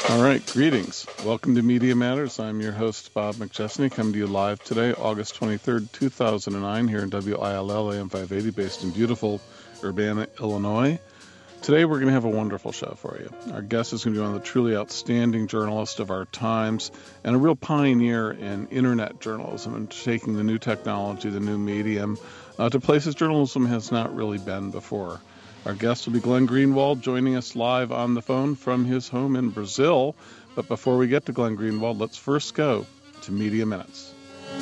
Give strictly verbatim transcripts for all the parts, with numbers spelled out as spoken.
All right, greetings. Welcome to Media Matters. I'm your host, Bob McChesney, coming to you live today, August twenty-third, two thousand nine, here in W I L L A M five eighty, based in beautiful Urbana, Illinois. Today, we're going to have a wonderful show for you. Our guest is going to be one of the truly outstanding journalists of our times and a real pioneer in Internet journalism and taking the new technology, the new medium, uh, to places journalism has not really been before. Our guest will be Glenn Greenwald, joining us live on the phone from his home in Brazil. But before we get to Glenn Greenwald, let's first go to Media Minutes.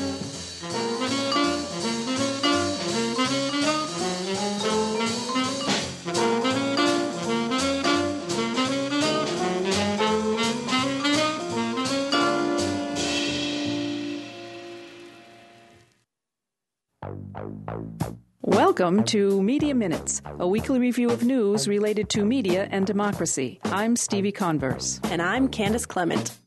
Welcome to Media Minutes, a weekly review of news related to media and democracy. I'm Stevie Converse. And I'm Candace Clement.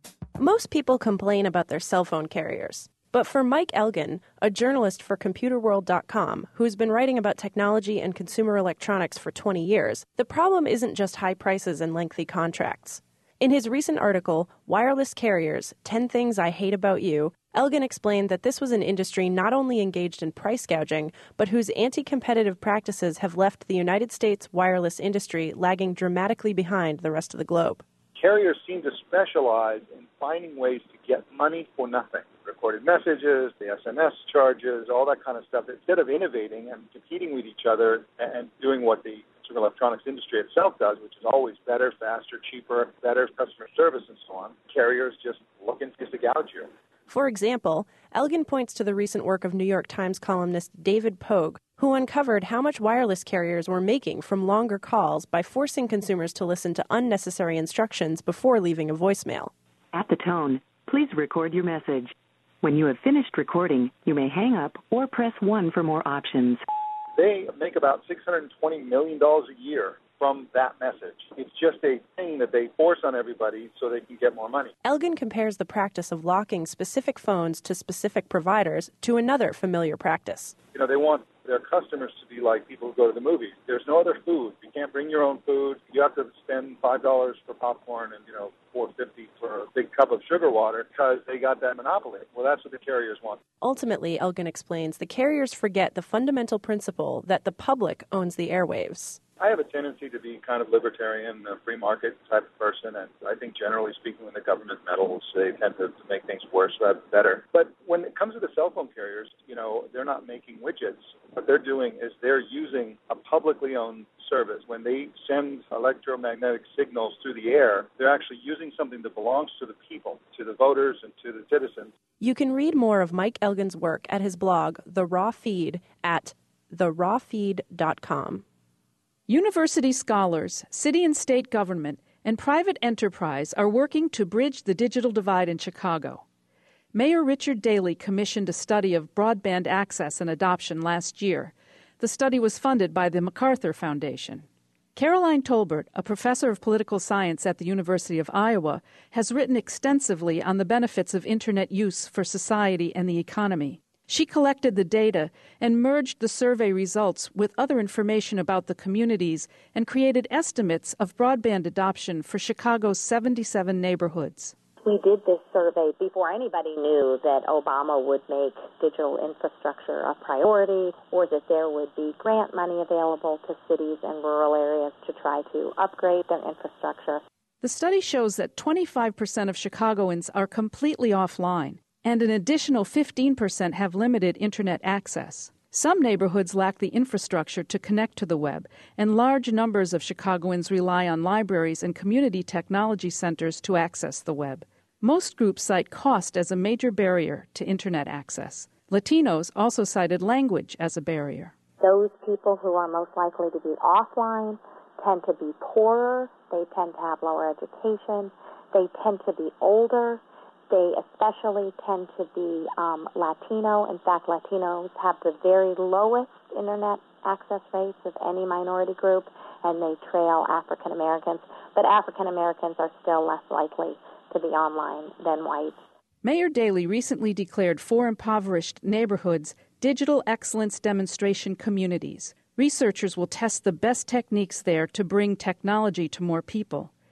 Most people complain about their cell phone carriers. But for Mike Elgin, a journalist for Computer World dot com, who's been writing about technology and consumer electronics for twenty years, the problem isn't just high prices and lengthy contracts. In his recent article, Wireless Carriers, ten Things I Hate About You, Elgin explained that this was an industry not only engaged in price gouging, but whose anti-competitive practices have left the United States wireless industry lagging dramatically behind the rest of the globe. Carriers seem to specialize in finding ways to get money for nothing. Recorded messages, the S M S charges, all that kind of stuff. Instead of innovating and competing with each other and doing what the consumer electronics industry itself does, which is always better, faster, cheaper, better customer service and so on, carriers just looking to gouge you. For example, Elgin points to the recent work of New York Times columnist David Pogue, who uncovered how much wireless carriers were making from longer calls by forcing consumers to listen to unnecessary instructions before leaving a voicemail. At the tone, please record your message. When you have finished recording, you may hang up or press one for more options. They make about six hundred twenty million dollars a year from that message. It's just a thing that they force on everybody so they can get more money. Elgin compares the practice of locking specific phones to specific providers to another familiar practice. You know, they want their customers to be like people who go to the movies. There's no other food. You can't bring your own food. You have to spend five dollars for popcorn and, you know, four fifty for a big cup of sugar water because they got that monopoly. Well, that's what the carriers want. Ultimately, Elgin explains, the carriers forget the fundamental principle that the public owns the airwaves. I have a tendency to be kind of libertarian, a free market type of person, and I think generally speaking when the government meddles, they tend to, to make things worse rather than better. But when it comes to the cell phone carriers, you know, they're not making widgets. What they're doing is they're using a publicly owned service. When they send electromagnetic signals through the air, they're actually using something that belongs to the people, to the voters and to the citizens. You can read more of Mike Elgin's work at his blog, The Raw Feed, at the raw feed dot com. University scholars, city and state government, and private enterprise are working to bridge the digital divide in Chicago. Mayor Richard Daley commissioned a study of broadband access and adoption last year. The study was funded by the MacArthur Foundation. Caroline Tolbert, a professor of political science at the University of Iowa, has written extensively on the benefits of Internet use for society and the economy. She collected the data and merged the survey results with other information about the communities and created estimates of broadband adoption for Chicago's seventy-seven neighborhoods. We did this survey before anybody knew that Obama would make digital infrastructure a priority or that there would be grant money available to cities and rural areas to try to upgrade their infrastructure. The study shows that twenty-five percent of Chicagoans are completely offline, and an additional fifteen percent have limited Internet access. Some neighborhoods lack the infrastructure to connect to the web, and large numbers of Chicagoans rely on libraries and community technology centers to access the web. Most groups cite cost as a major barrier to Internet access. Latinos also cited language as a barrier. Those people who are most likely to be offline tend to be poorer, they tend to have lower education, they tend to be older. They especially tend to be um, Latino. In fact, Latinos have the very lowest Internet access rates of any minority group, and they trail African Americans. But African Americans are still less likely to be online than whites. Mayor Daley recently declared four impoverished neighborhoods digital excellence demonstration communities. Researchers will test the best techniques there to bring technology to more people.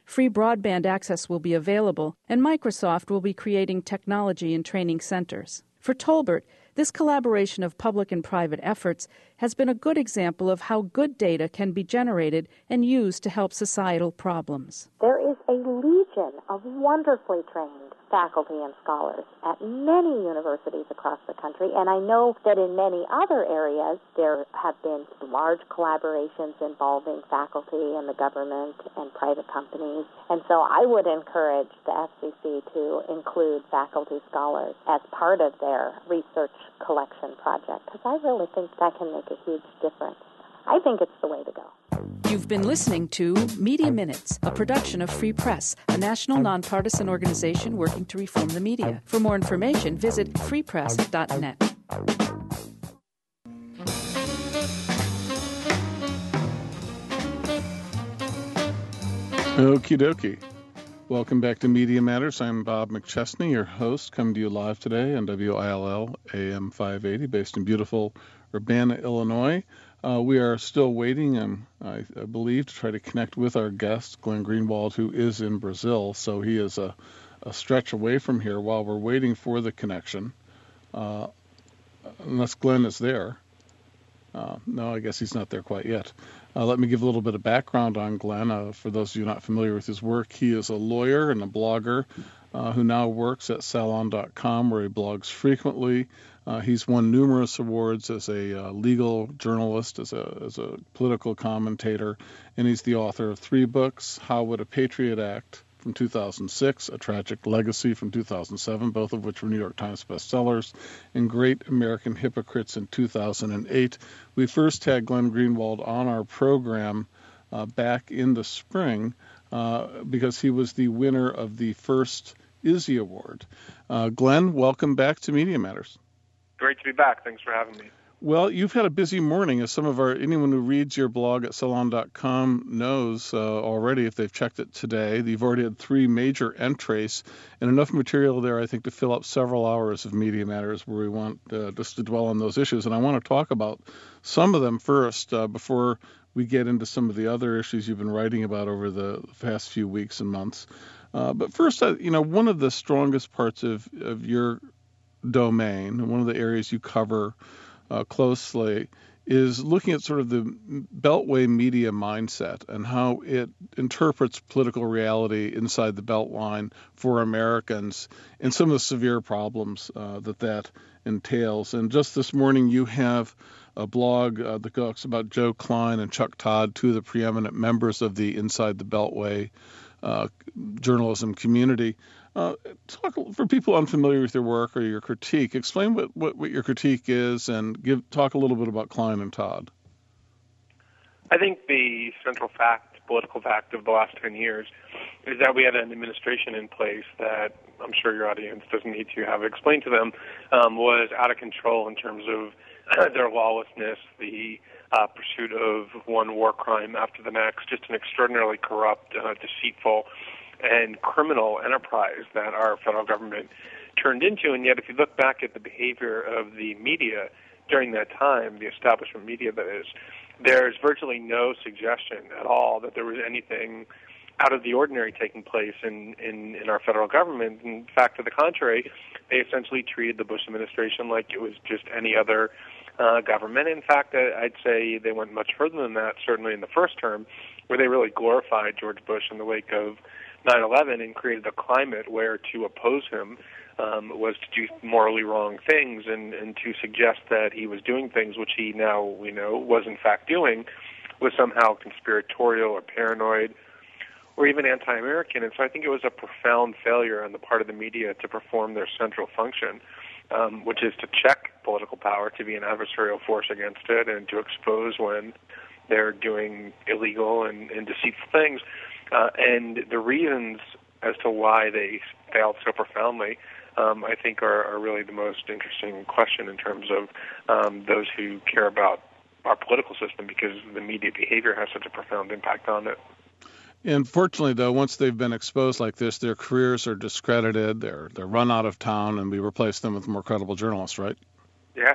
free broadband access will be available, and Microsoft will be creating technology and training centers. For Tolbert, this collaboration of public and private efforts has been a good example of how good data can be generated and used to help societal problems. There is a legion of wonderfully trained faculty and scholars at many universities across the country, and I know that in many other areas there have been large collaborations involving faculty and the government and private companies, and so I would encourage the F C C to include faculty scholars as part of their research collection project, because I really think that can make a huge difference. I think it's the way to go. You've been listening to Media Minutes, a production of Free Press, a national nonpartisan organization working to reform the media. For more information, visit free press dot net. Okie dokie. Welcome back to Media Matters. I'm Bob McChesney, your host, coming to you live today on W I L L A M five eighty, based in beautiful Urbana, Illinois. Uh, we are still waiting, um, I, I believe, to try to connect with our guest, Glenn Greenwald, who is in Brazil. So he is a, a stretch away from here while we're waiting for the connection, uh, unless Glenn is there. Uh, no, I guess he's not there quite yet. Uh, let me give a little bit of background on Glenn. Uh, for those of you not familiar with his work, he is a lawyer and a blogger uh, who now works at salon dot com, where he blogs frequently. Uh, he's won numerous awards as a uh, legal journalist, as a as a political commentator, and he's the author of three books: How Would a Patriot Act from two thousand six, A Tragic Legacy from two thousand seven, both of which were New York Times bestsellers, and Great American Hypocrites in two thousand eight. We first had Glenn Greenwald on our program uh, back in the spring uh, because he was the winner of the first I Z Z I Award. Uh, Glenn, welcome back to Media Matters. Great to be back. Thanks for having me. Well, you've had a busy morning, as some of our anyone who reads your blog at salon dot com knows uh, already if they've checked it today. You've already had three major entries and enough material there, I think, to fill up several hours of Media Matters where we want uh, just to dwell on those issues. And I want to talk about some of them first uh, before we get into some of the other issues you've been writing about over the past few weeks and months. Uh, but first, uh, you know, one of the strongest parts of, of your domain, one of the areas you cover uh, closely, is looking at sort of the Beltway media mindset and how it interprets political reality inside the Beltline for Americans and some of the severe problems uh, that that entails. And just this morning, you have a blog uh, that talks about Joe Klein and Chuck Todd, two of the preeminent members of the Inside the Beltway uh, journalism community. Uh, talk for people unfamiliar with your work or your critique. Explain what, what, what your critique is, and give talk a little bit about Klein and Todd. I think the central fact, political fact of the last ten years is that we had an administration in place that I'm sure your audience doesn't need to have explained to them, um, was out of control in terms of their lawlessness, the uh, pursuit of one war crime after the next, just an extraordinarily corrupt, uh, deceitful, and criminal enterprise that our federal government turned into. And yet, if you look back at the behavior of the media during that time, the establishment media that is, there's virtually no suggestion at all that there was anything out of the ordinary taking place in, in, in our federal government. In fact, to the contrary, they essentially treated the Bush administration like it was just any other uh, government. In fact, I'd say they went much further than that, certainly in the first term, where they really glorified George Bush in the wake of nine eleven and created a climate where to oppose him um, was to do morally wrong things, and, and to suggest that he was doing things which he now, we know, was in fact doing, was somehow conspiratorial or paranoid or even anti-American. And so I think it was a profound failure on the part of the media to perform their central function, um, which is to check political power, to be an adversarial force against it, and to expose when they're doing illegal and, and deceitful things. Uh, and the reasons as to why they failed so profoundly, um, I think, are, are really the most interesting question in terms of um, those who care about our political system, because the media behavior has such a profound impact on it. And fortunately, though, once they've been exposed like this, their careers are discredited, they're they're run out of town, and we replace them with more credible journalists, right? Yeah.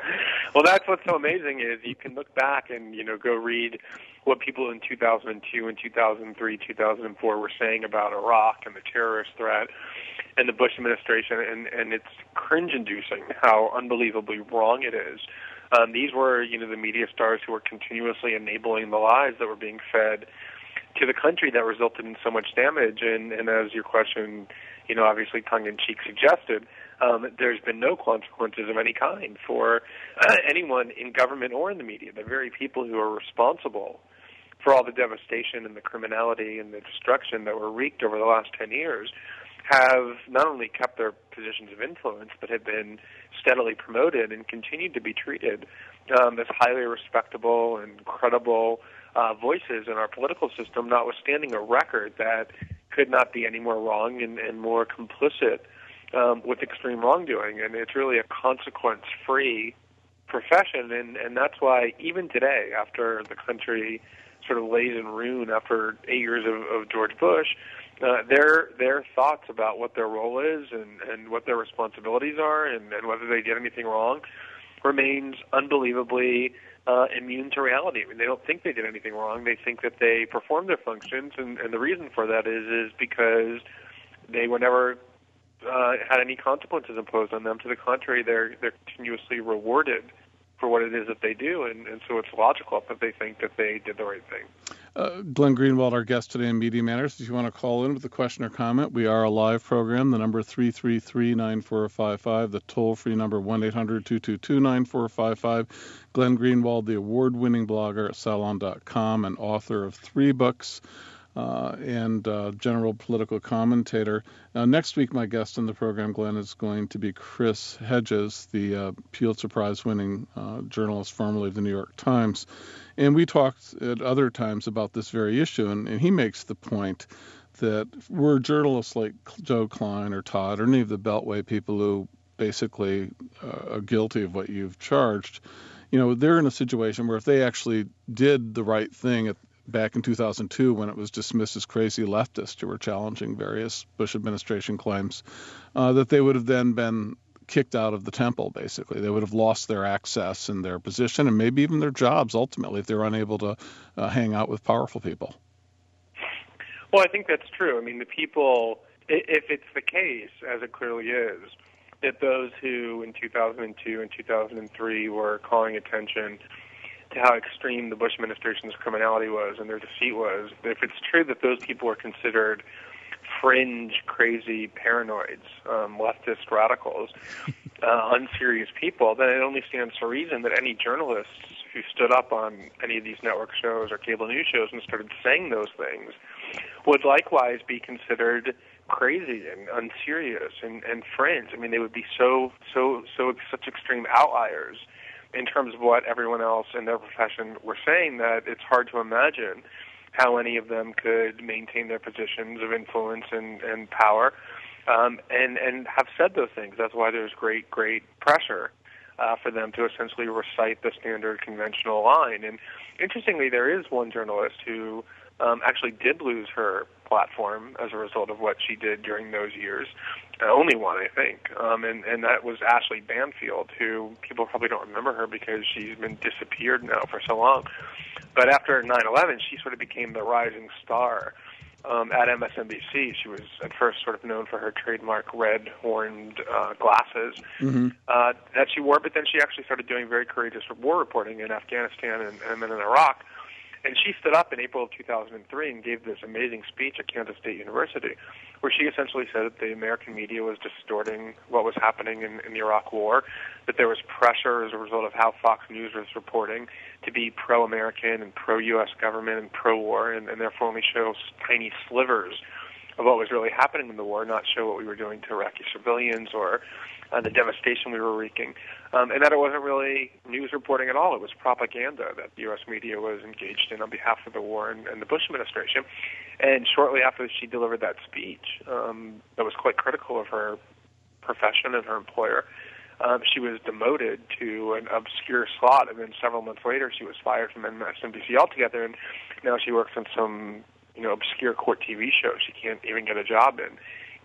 Well, that's what's so amazing is you can look back and, you know, go read what people in two thousand two and two thousand three, two thousand four were saying about Iraq and the terrorist threat and the Bush administration, and, and it's cringe-inducing how unbelievably wrong it is. Um, these were, you know, the media stars who were continuously enabling the lies that were being fed to the country that resulted in so much damage. And, and as your question, you know, obviously tongue-in-cheek suggested, um, there's been no consequences of any kind for uh, anyone in government or in the media. The very people who are responsible for all the devastation and the criminality and the destruction that were wreaked over the last ten years have not only kept their positions of influence, but have been steadily promoted and continued to be treated um, as highly respectable and credible uh, voices in our political system, notwithstanding a record that could not be any more wrong and, and more complicit um, with extreme wrongdoing. And it's really a consequence-free profession, and, and that's why even today, after the country sort of lays in ruin after eight years of, of George Bush, uh, their their thoughts about what their role is and, and what their responsibilities are and, and whether they did anything wrong remains unbelievably uh, immune to reality. I mean, they don't think they did anything wrong. They think that they performed their functions, and, and the reason for that is is because they were never uh, had any consequences imposed on them. To the contrary, they're they're continuously rewarded for what it is that they do, and, and so it's logical that they think that they did the right thing. Uh, Glenn Greenwald, our guest today in Media Matters. If you want to call in with a question or comment, we are a live program. The number three three three, nine four five five, the toll-free number one eight hundred, two two two, nine four five five. Glenn Greenwald, the award-winning blogger at Salon dot com and author of three books, Uh, and uh, general political commentator. Now, next week, my guest on the program, Glenn, is going to be Chris Hedges, the uh, Pulitzer Prize-winning uh, journalist formerly of the New York Times. And we talked at other times about this very issue, and, and he makes the point that were journalists like Joe Klein or Todd or any of the Beltway people who basically uh, are guilty of what you've charged, you know, they're in a situation where if they actually did the right thing at back in two thousand two, when it was dismissed as crazy leftists who were challenging various Bush administration claims, uh, that they would have then been kicked out of the temple, basically. They would have lost their access and their position and maybe even their jobs, ultimately, if they're unable to uh, hang out with powerful people. Well, I think that's true. I mean, the people, if it's the case, as it clearly is, that those who in two thousand two and two thousand three were calling attention to how extreme the Bush administration's criminality was and their defeat was, if it's true that those people are considered fringe, crazy paranoids, um, leftist radicals, uh, unserious people, then it only stands to reason that any journalists who stood up on any of these network shows or cable news shows and started saying those things would likewise be considered crazy and unserious and, and fringe. I mean, they would be so, so, so, such extreme outliers in terms of what everyone else in their profession were saying that it's hard to imagine how any of them could maintain their positions of influence and, and power um, and, and have said those things. That's why there's great, great pressure uh, for them to essentially recite the standard conventional line. And interestingly, there is one journalist who um, actually did lose her platform as a result of what she did during those years. Uh, only one, I think, um, and, and that was Ashley Banfield, who people probably don't remember her because she's been disappeared now for so long. But after nine eleven, she sort of became the rising star um, at M S N B C. She was at first sort of known for her trademark red-horned uh, glasses mm-hmm. uh, that she wore, but then she actually started doing very courageous war reporting in Afghanistan and, and then in Iraq. And she stood up in April of two thousand three and gave this amazing speech at Kansas State University where she essentially said that the American media was distorting what was happening in, in the Iraq War, that there was pressure as a result of how Fox News was reporting to be pro-American and pro-U S government and pro-war, and, and therefore only show tiny slivers of what was really happening in the war, not show what we were doing to Iraqi civilians or uh, the devastation we were wreaking, um, and that it wasn't really news reporting at all. It was propaganda that the U S media was engaged in on behalf of the war and, and the Bush administration. And shortly after she delivered that speech, um, that was quite critical of her profession and her employer, um, she was demoted to an obscure slot, and then several months later she was fired from M S N B C altogether, and now she works on some you know, obscure court T V show she can't even get a job in.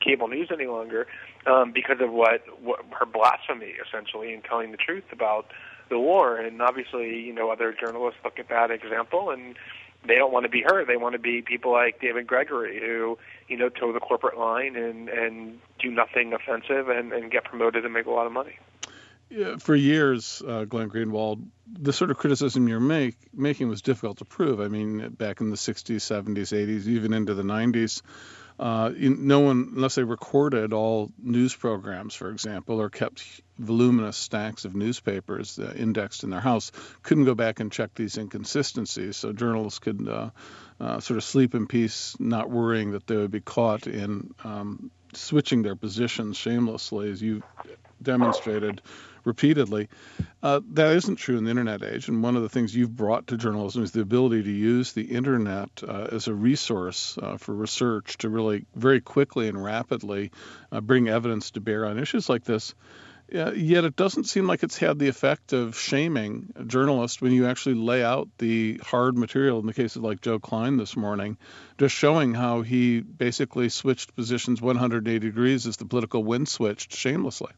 cable news any longer um, because of what, what her blasphemy, essentially, in telling the truth about the war. And obviously, you know, other journalists look at that example and they don't want to be her. They want to be people like David Gregory who, you know, toe the corporate line and, and do nothing offensive and, and get promoted and make a lot of money. Yeah, for years, uh, Glenn Greenwald, the sort of criticism you're make, making was difficult to prove. I mean, back in the sixties, seventies, eighties, even into the nineties, uh, no one, unless they recorded all news programs, for example, or kept voluminous stacks of newspapers uh, indexed in their house, couldn't go back and check these inconsistencies. So journalists could uh, uh, sort of sleep in peace, not worrying that they would be caught in um, switching their positions shamelessly, as you demonstrated repeatedly. Uh, that isn't true in the internet age, and one of the things you've brought to journalism is the ability to use the internet uh, as a resource uh, for research to really very quickly and rapidly uh, bring evidence to bear on issues like this. Uh, yet it doesn't seem like it's had the effect of shaming a journalist when you actually lay out the hard material in the cases like Joe Klein this morning, just showing how he basically switched positions one hundred eighty degrees as the political wind switched shamelessly.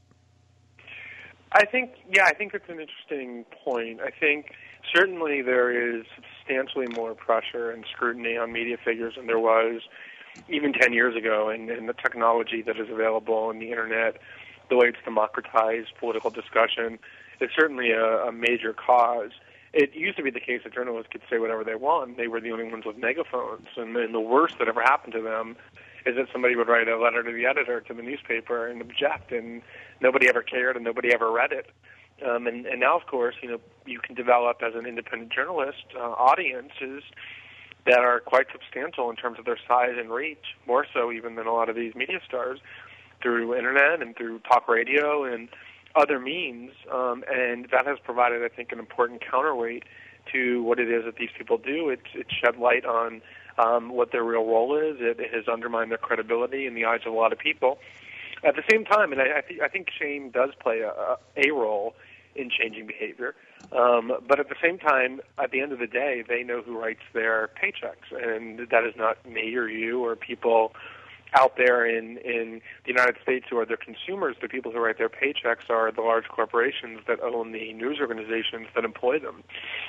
I think, yeah, I think it's an interesting point. I think certainly there is substantially more pressure and scrutiny on media figures than there was even ten years ago, and, and the technology that is available and the internet, the way it's democratized political discussion, is certainly a, a major cause. It used to be the case that journalists could say whatever they want. They were the only ones with megaphones, and, and the worst that ever happened to them is that somebody would write a letter to the editor, to the newspaper, and object, and nobody ever cared and nobody ever read it. Um, and, and now, of course, you know, you can develop as an independent journalist uh, audiences that are quite substantial in terms of their size and reach, more so even than a lot of these media stars, through internet and through talk radio and other means. Um, and that has provided, I think, an important counterweight to what it is that these people do. It's, it's shed light on um, what their real role is. It, it has undermined their credibility in the eyes of a lot of people. At the same time, and I, I, th- I think shame does play a, a role in changing behavior, um, but at the same time, at the end of the day, they know who writes their paychecks, and that is not me or you or people out there in, in the United States who are their consumers. The people who write their paychecks are the large corporations that own the news organizations that employ them.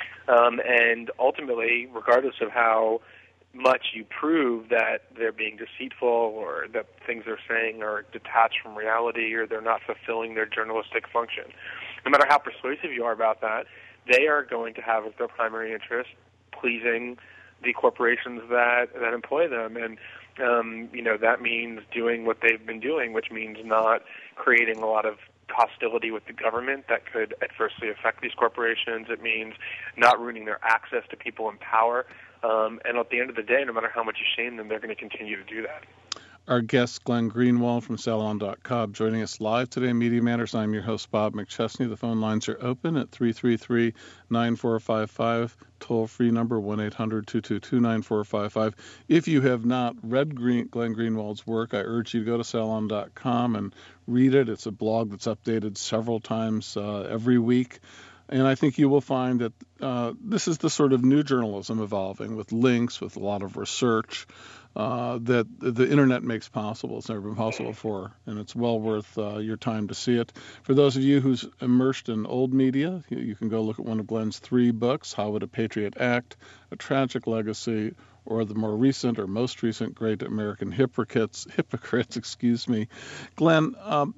Um, and ultimately, regardless of how much you prove that they're being deceitful or that things they're saying are detached from reality or they're not fulfilling their journalistic function, no matter how persuasive you are about that, they are going to have as their primary interest pleasing the corporations that, that employ them. And Um, you know, that means doing what they've been doing, which means not creating a lot of hostility with the government that could adversely affect these corporations. It means not ruining their access to people in power. Um, and at the end of the day, no matter how much you shame them, they're going to continue to do that. Our guest, Glenn Greenwald from Salon dot com, joining us live today in Media Matters. I'm your host, Bob McChesney. The phone lines are open at three three three, nine four five five, toll-free number one eight hundred, two two two, nine four five five. If you have not read Green, Glenn Greenwald's work, I urge you to go to Salon dot com and read it. It's a blog that's updated several times uh, every week. And I think you will find that uh, this is the sort of new journalism evolving with links, with a lot of research uh, that the internet makes possible. It's never been possible before, and it's well worth uh, your time to see it. For those of you who's immersed in old media, you, you can go look at one of Glenn's three books, How Would a Patriot Act, A Tragic Legacy, or the more recent or most recent Great American Hypocrites, hypocrites, excuse me. Glenn, um,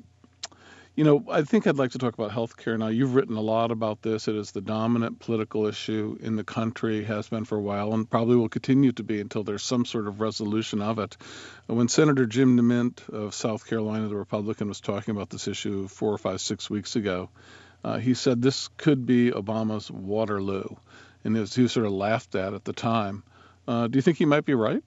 You know, I think I'd like to talk about health care now. You've written a lot about this. It is the dominant political issue in the country, has been for a while, and probably will continue to be until there's some sort of resolution of it. When Senator Jim DeMint of South Carolina, the Republican, was talking about this issue four or five, six weeks ago, uh, he said this could be Obama's Waterloo, and it was, he was sort of laughed at at the time. Uh, do you think he might be right?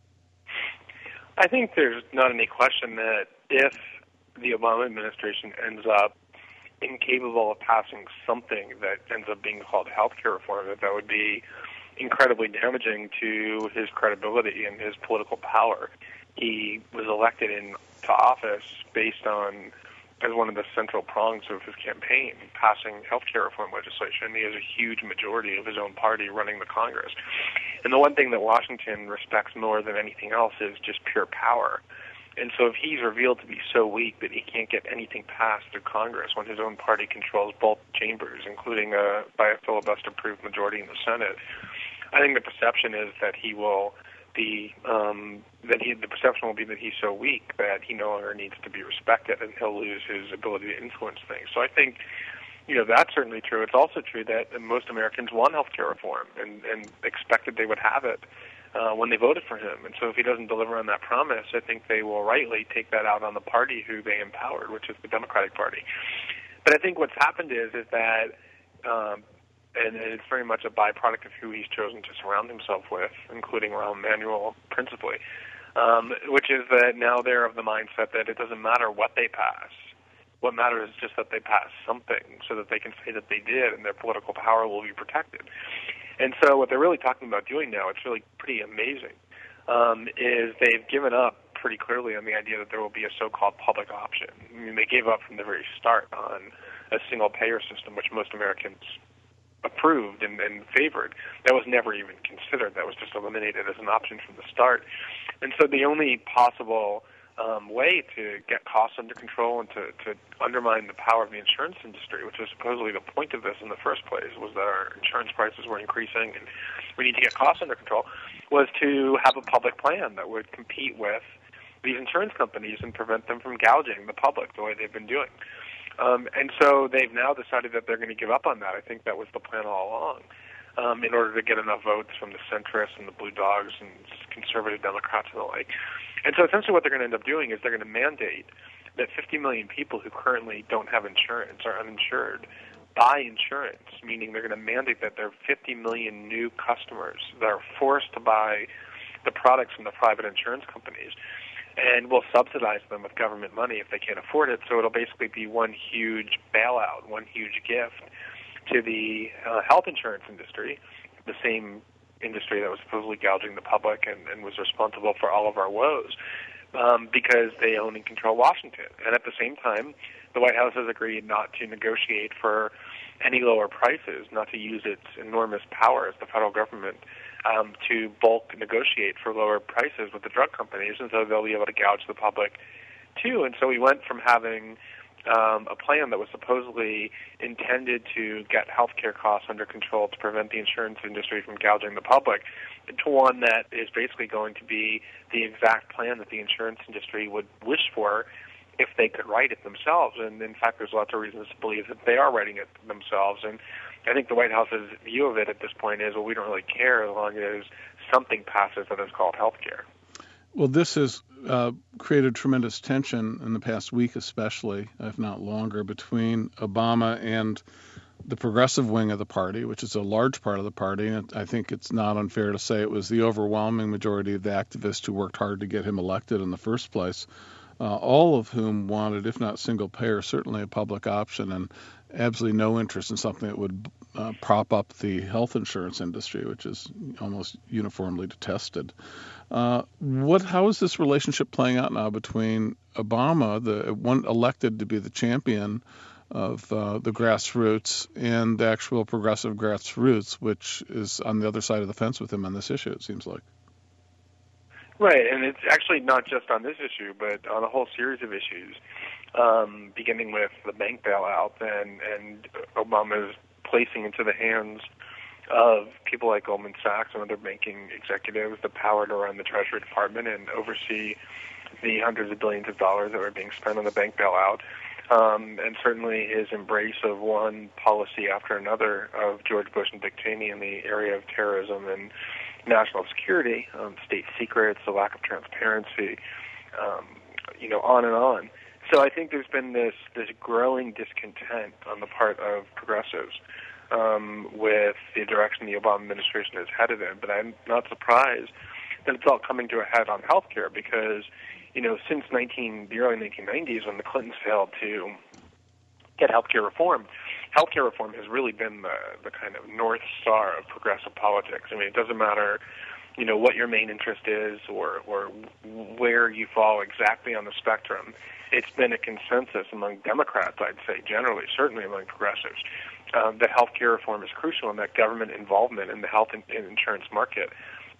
I think there's not any question that if the Obama administration ends up incapable of passing something that ends up being called health care reform, that that would be incredibly damaging to his credibility and his political power. He was elected into office based on, as one of the central prongs of his campaign, passing health care reform legislation. He has a huge majority of his own party running the Congress. And the one thing that Washington respects more than anything else is just pure power. And so if he's revealed to be so weak that he can't get anything passed through Congress when his own party controls both chambers, including a, by a filibuster-proof majority in the Senate, I think the perception is that he will be, um, that he, the perception will be that he's so weak that he no longer needs to be respected and he'll lose his ability to influence things. So I think, you know, that's certainly true. It's also true that most Americans want health care reform and, and expected they would have it Uh, when they voted for him. And so if he doesn't deliver on that promise, I think they will rightly take that out on the party who they empowered, which is the Democratic Party. But I think what's happened is is that, um, and, and it's very much a byproduct of who he's chosen to surround himself with, including Rahm Emanuel principally, um, which is that now they're of the mindset that it doesn't matter what they pass. What matters is just that they pass something so that they can say that they did and their political power will be protected. And so what they're really talking about doing now, it's really pretty amazing, um, is they've given up pretty clearly on the idea that there will be a so-called public option. I mean, they gave up from the very start on a single-payer system, which most Americans approved and, and favored. That was never even considered. That was just eliminated as an option from the start. And so the only possible Um, way to get costs under control and to, to undermine the power of the insurance industry, which was supposedly the point of this in the first place, was that our insurance prices were increasing and we need to get costs under control, was to have a public plan that would compete with these insurance companies and prevent them from gouging the public the way they've been doing. Um, and so they've now decided that they're going to give up on that. I think that was the plan all along. Um, in order to get enough votes from the centrists and the blue dogs and conservative Democrats and the like. And so essentially what they're going to end up doing is they're going to mandate that fifty million people who currently don't have insurance or uninsured buy insurance, meaning they're going to mandate that there are fifty million new customers that are forced to buy the products from the private insurance companies, and we'll subsidize them with government money if they can't afford it. So it'll basically be one huge bailout, one huge gift to the uh, health insurance industry, the same industry that was supposedly gouging the public and, and was responsible for all of our woes, um, because they own and control Washington. And at the same time, the White House has agreed not to negotiate for any lower prices, not to use its enormous power as the federal government um, to bulk negotiate for lower prices with the drug companies, and so they'll be able to gouge the public too. And so we went from having Um, a plan that was supposedly intended to get healthcare costs under control to prevent the insurance industry from gouging the public, to one that is basically going to be the exact plan that the insurance industry would wish for if they could write it themselves. And in fact, there's lots of reasons to believe that they are writing it themselves. And I think the White House's view of it at this point is, well, we don't really care as long as something passes that is called healthcare. Well, this has uh, created tremendous tension in the past week, especially, if not longer, between Obama and the progressive wing of the party, which is a large part of the party. And I think it's not unfair to say it was the overwhelming majority of the activists who worked hard to get him elected in the first place, uh, all of whom wanted, if not single payer, certainly a public option, and absolutely no interest in something that would uh, prop up the health insurance industry, which is almost uniformly detested. Uh, what? How is this relationship playing out now between Obama, the one elected to be the champion of uh, the grassroots, and the actual progressive grassroots, which is on the other side of the fence with him on this issue, it seems like? Right, and it's actually not just on this issue, but on a whole series of issues, um, beginning with the bank bailout and, and Obama's placing into the hands of people like Goldman Sachs and other banking executives the power to run the Treasury Department and oversee the hundreds of billions of dollars that were being spent on the bank bailout. Um, and certainly his embrace of one policy after another of George Bush and Dick Cheney in the area of terrorism and national security, um, state secrets, the lack of transparency, um, you know, on and on. So I think there's been this, this growing discontent on the part of progressives um, with the direction the Obama administration is headed in. But I'm not surprised that it's all coming to a head on health care because, you know, since nineteen, the early nineteen nineties when the Clintons failed to get health care reform, health care reform has really been the, the kind of north star of progressive politics. I mean, it doesn't matter, you know, what your main interest is or, or where you fall exactly on the spectrum. It's been a consensus among Democrats, I'd say, generally, certainly among progressives, um, that health care reform is crucial and that government involvement in the health and, and insurance market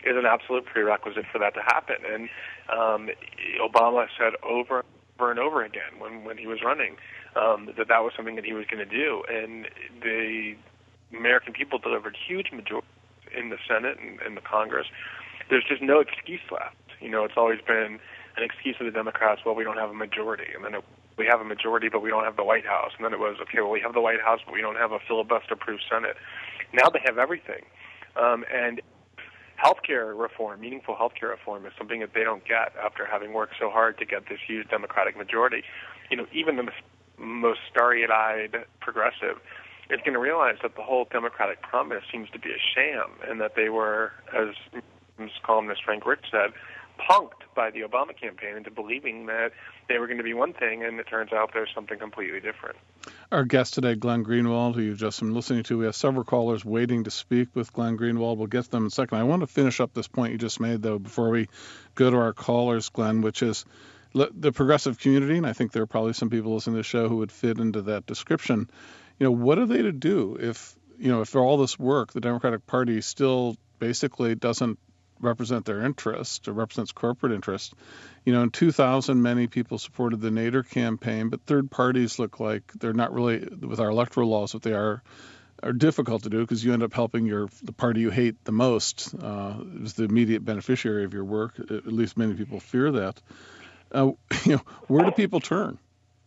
is an absolute prerequisite for that to happen. And um, Obama said over, over and over again when, when he was running um, that that was something that he was going to do. And the American people delivered huge majorities in the Senate and in the Congress. There's just no excuse left. You know, it's always been an excuse of the Democrats, well, we don't have a majority. And then it, we have a majority, but we don't have the White House. And then it was, okay, well, we have the White House, but we don't have a filibuster-proof Senate. Now they have everything. Um, and healthcare reform, meaningful healthcare reform, is something that they don't get after having worked so hard to get this huge Democratic majority. You know, even the most starry-eyed progressive is going to realize that the whole Democratic promise seems to be a sham, and that they were, as columnist Frank Rich said, punked by the Obama campaign into believing that they were going to be one thing, and it turns out there's something completely different. Our guest today, Glenn Greenwald, who you've just been listening to. We have several callers waiting to speak with Glenn Greenwald. We'll get to them in a second. I want to finish up this point you just made, though, before we go to our callers, Glenn, which is the progressive community, and I think there are probably some people listening to the show who would fit into that description. You know, what are they to do if, you know, if for all this work, the Democratic Party still basically doesn't represent their interest or represents corporate interest? You know, in two thousand, many people supported the Nader campaign, but third parties look like they're not really, with our electoral laws, what they are, are difficult to do because you end up helping your the party you hate the most uh, is the immediate beneficiary of your work. At least many people fear that. Uh, you know, where do people turn?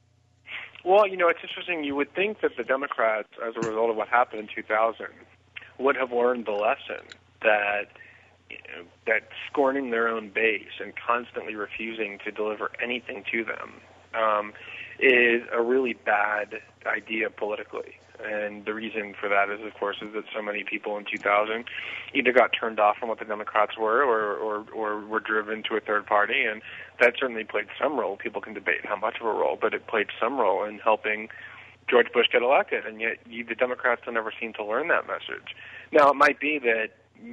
Well, you know, it's interesting. You would think that the Democrats, as a result of what happened in two thousand, would have learned the lesson that you know, that scorning their own base and constantly refusing to deliver anything to them um, is a really bad idea politically. And the reason for that is, of course, is that so many people in two thousand either got turned off from what the Democrats were or, or, or were driven to a third party, and that certainly played some role. People can debate how much of a role, but it played some role in helping George Bush get elected, and yet you, the Democrats don't ever seem to learn that message. Now, it might be that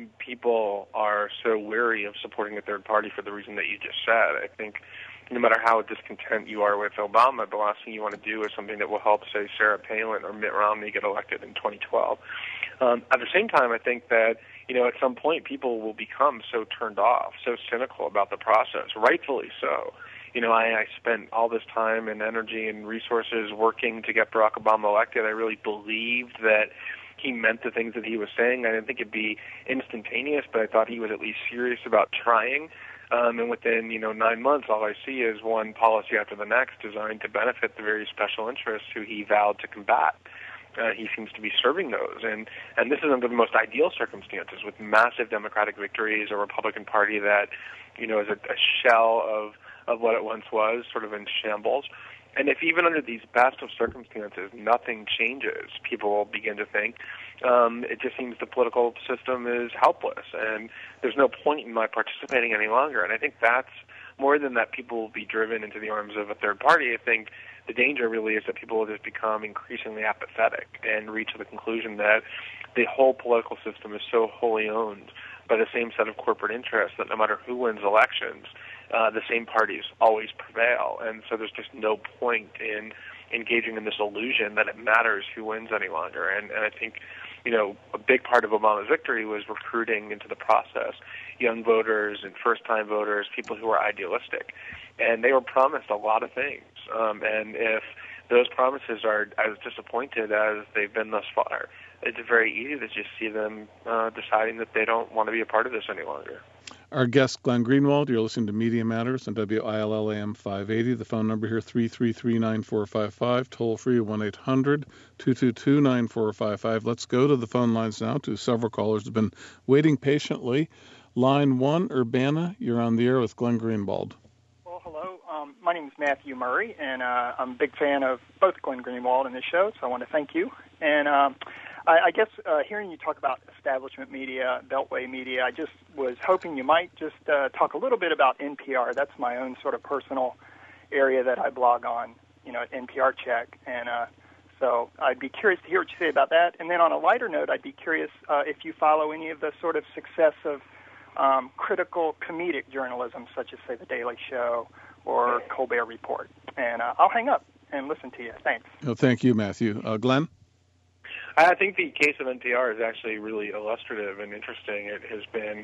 people are so weary of supporting a third party for the reason that you just said. I think no matter how discontent you are with Obama, the last thing you want to do is something that will help, say, Sarah Palin or Mitt Romney get elected in twenty twelve. Um, at the same time, I think that, you know, at some point people will become so turned off, so cynical about the process, rightfully so. You know, I, I spent all this time and energy and resources working to get Barack Obama elected. I really believed that he meant the things that he was saying. I didn't think it'd be instantaneous, but I thought he was at least serious about trying. Um, and within, you know, nine months, all I see is one policy after the next designed to benefit the very special interests who he vowed to combat. Uh, he seems to be serving those. And, and this is under the most ideal circumstances, with massive Democratic victories, a Republican Party that, you know, is a, a shell of, of what it once was, sort of in shambles. And if even under these best of circumstances nothing changes, people will begin to think um, it just seems the political system is helpless and there's no point in my participating any longer. And I think that's more than that people will be driven into the arms of a third party. I think the danger really is that people will just become increasingly apathetic and reach the conclusion that the whole political system is so wholly owned by the same set of corporate interests that no matter who wins elections, Uh, the same parties always prevail, and so there's just no point in engaging in this illusion that it matters who wins any longer. And, and I think, you know, a big part of Obama's victory was recruiting into the process young voters and first-time voters, people who are idealistic, and they were promised a lot of things. Um, and if those promises are as disappointed as they've been thus far, it's very easy to just see them uh, deciding that they don't want to be a part of this any longer. Our guest, Glenn Greenwald. You're listening to Media Matters on W I L L A M five eighty. The phone number here, three three three, nine four five five. Toll free, one eight hundred, two two two, nine four five five. Let's go to the phone lines now to several callers who have been waiting patiently. Line one, Urbana, you're on the air with Glenn Greenwald. Well, hello. Um, my name is Matthew Murray, and uh, I'm a big fan of both Glenn Greenwald and this show, so I want to thank you. And um, I, I guess uh, hearing you talk about establishment media, Beltway media, I just was hoping you might just uh, talk a little bit about N P R. That's my own sort of personal area that I blog on, you know, at N P R Check. And uh, so I'd be curious to hear what you say about that. And then on a lighter note, I'd be curious uh, if you follow any of the sort of success of um, critical comedic journalism, such as, say, The Daily Show or Colbert Report. And uh, I'll hang up and listen to you. Thanks. Oh, thank you, Matthew. Uh, Glenn? I think the case of N P R is actually really illustrative and interesting. It has been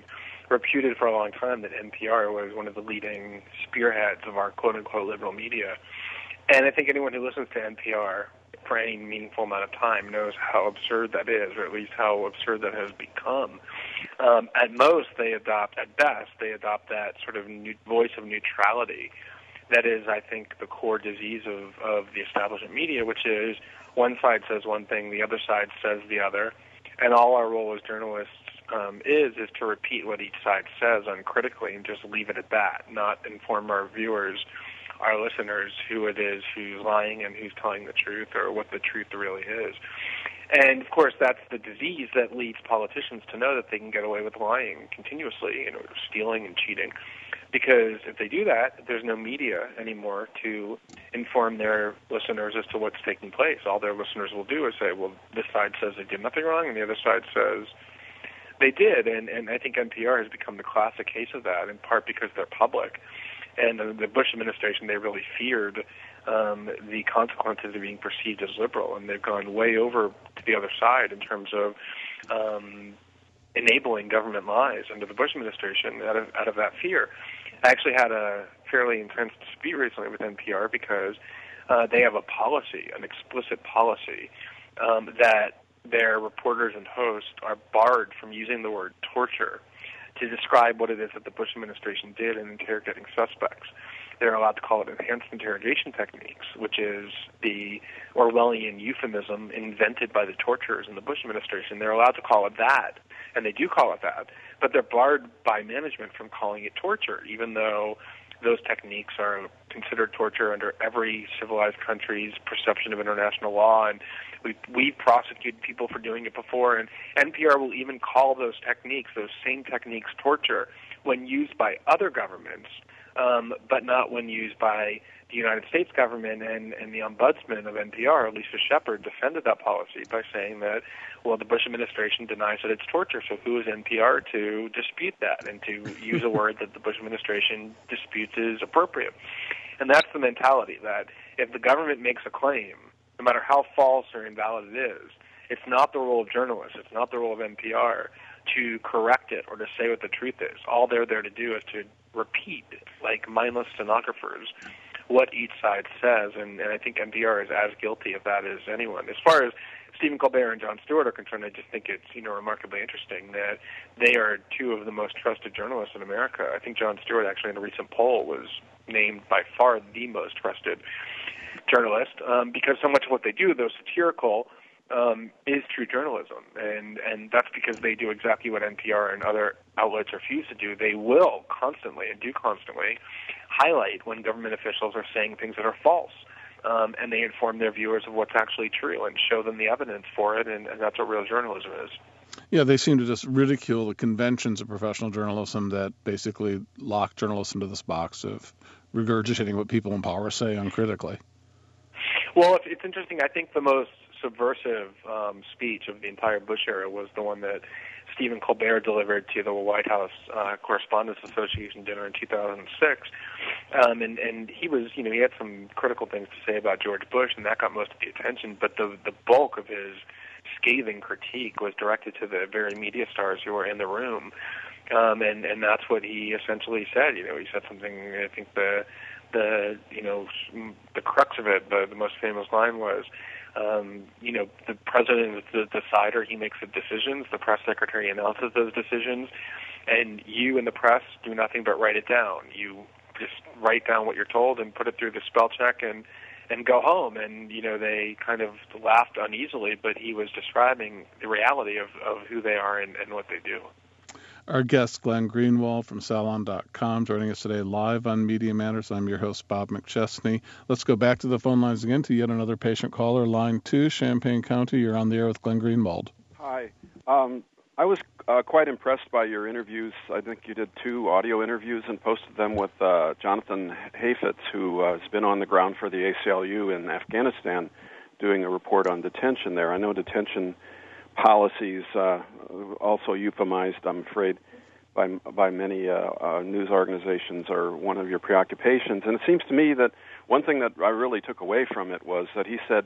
reputed for a long time that N P R was one of the leading spearheads of our quote-unquote liberal media. And I think anyone who listens to N P R for any meaningful amount of time knows how absurd that is, or at least how absurd that has become. Um, at most, they adopt, at best, they adopt that sort of new voice of neutrality. That is, I think, the core disease of, of the establishment media, which is one side says one thing, the other side says the other, and all our role as journalists um, is is to repeat what each side says uncritically and just leave it at that, not inform our viewers, our listeners, who it is who's lying and who's telling the truth or what the truth really is. And, of course, that's the disease that leads politicians to know that they can get away with lying continuously, you know, stealing and cheating. Because if they do that, there's no media anymore to inform their listeners as to what's taking place. All their listeners will do is say, well, this side says they did nothing wrong, and the other side says they did. And, and I think N P R has become the classic case of that, in part because they're public. And the, the Bush administration, they really feared um, the consequences of being perceived as liberal, and they've gone way over to the other side in terms of um, enabling government lies under the Bush administration out of, out of that fear. I actually had a fairly intense dispute recently with N P R because uh, they have a policy, an explicit policy, um, that their reporters and hosts are barred from using the word torture to describe what it is that the Bush administration did in interrogating suspects. They're allowed to call it enhanced interrogation techniques, which is the Orwellian euphemism invented by the torturers in the Bush administration. They're allowed to call it that, and they do call it that, but they're barred by management from calling it torture, even though those techniques are considered torture under every civilized country's perception of international law, and we we prosecuted people for doing it before, and N P R will even call those techniques, those same techniques, torture when used by other governments, um, but not when used by the United States government. And, and the ombudsman of N P R, Lisa Shepard, defended that policy by saying that, well, the Bush administration denies that it's torture, so who is N P R to dispute that and to use a word that the Bush administration disputes is appropriate? And that's the mentality, that if the government makes a claim, no matter how false or invalid it is, it's not the role of journalists, it's not the role of N P R to correct it or to say what the truth is. All they're there to do is to repeat, like mindless stenographers, what each side says, and, and I think N P R is as guilty of that as anyone. As far as Stephen Colbert and Jon Stewart are concerned, I just think it's, you know, remarkably interesting that they are two of the most trusted journalists in America. I think Jon Stewart, actually, in a recent poll, was named by far the most trusted journalist, um, because so much of what they do, though satirical, um, is true journalism, and and that's because they do exactly what N P R and other outlets refuse to do. They will constantly, and do constantly, highlight when government officials are saying things that are false, um, and they inform their viewers of what's actually true and show them the evidence for it, and, and that's what real journalism is. Yeah, they seem to just ridicule the conventions of professional journalism that basically lock journalists into this box of regurgitating what people in power say uncritically. Well, it's, it's interesting. I think the most subversive um, speech of the entire Bush era was the one that Stephen Colbert delivered to the White House uh, Correspondents Association dinner in two thousand six. Um, and, and he was, you know, he had some critical things to say about George Bush, and that got most of the attention. But the, the bulk of his scathing critique was directed to the very media stars who were in the room. Um, and, and that's what he essentially said. You know, he said something, I think the, the you know, the crux of it, the, the most famous line was, Um, you know, the president is the decider. He makes the decisions. The press secretary announces those decisions. And you in the press do nothing but write it down. You just write down what you're told and put it through the spell check and, and go home. And, you know, they kind of laughed uneasily, but he was describing the reality of, of who they are and, and what they do. Our guest, Glenn Greenwald from Salon dot com, joining us today live on Media Matters. I'm your host, Bob McChesney. Let's go back to the phone lines again to yet another patient caller. Line two, Champaign County. You're on the air with Glenn Greenwald. Hi. Um, I was uh, quite impressed by your interviews. I think you did two audio interviews and posted them with uh, Jonathan Hafetz, who uh, has been on the ground for the A C L U in Afghanistan, doing a report on detention there. I know detention policies uh, also euphemized, I'm afraid, by by many uh, uh, news organizations are one of your preoccupations. And it seems to me that one thing that I really took away from it was that he said,